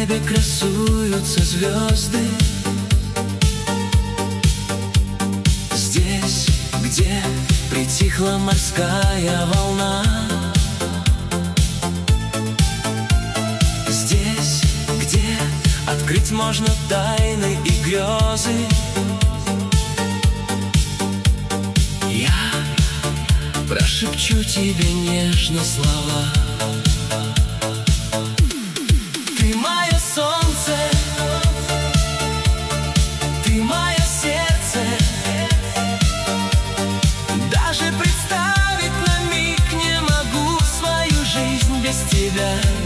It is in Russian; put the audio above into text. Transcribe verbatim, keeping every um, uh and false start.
небе красуются звезды. Здесь, где притихла морская волна, здесь, где открыть можно тайны и грезы, я прошепчу тебе нежно слова. Ты мое солнце, ты мое сердце, даже представить на миг не могу свою жизнь без тебя.